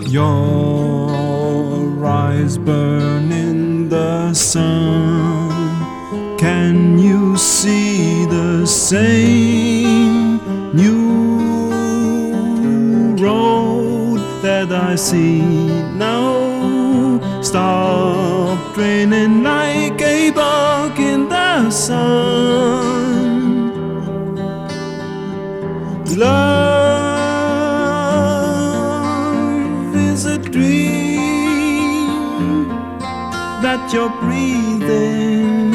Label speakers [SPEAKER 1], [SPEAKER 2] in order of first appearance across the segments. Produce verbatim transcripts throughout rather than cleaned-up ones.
[SPEAKER 1] Your eyes burn in the sun. Can you see the same new road that I see now? Stop training like a bug in the sun. Love is a dream that you're breathing.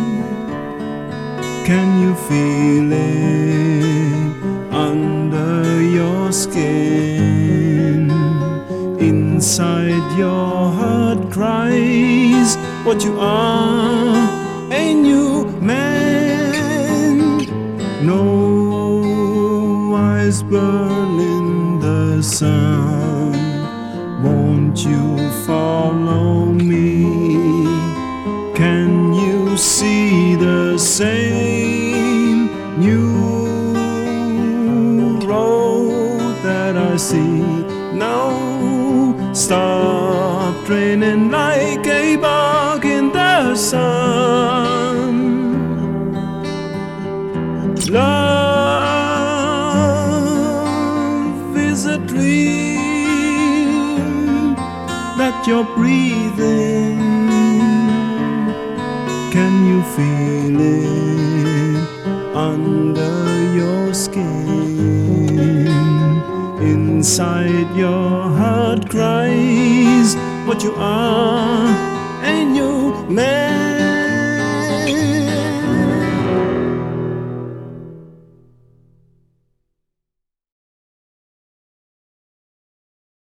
[SPEAKER 1] Can you feel it under your skin? Inside your heart cries what you are, a new man. No eyes burn in the sun. Won't you follow me? Can you see the same new road that I see now? Stop training like a bug in the sun. Love is a dream that you're breathing. Can you feel it under your skin? Inside your heart cries what you are, a new man.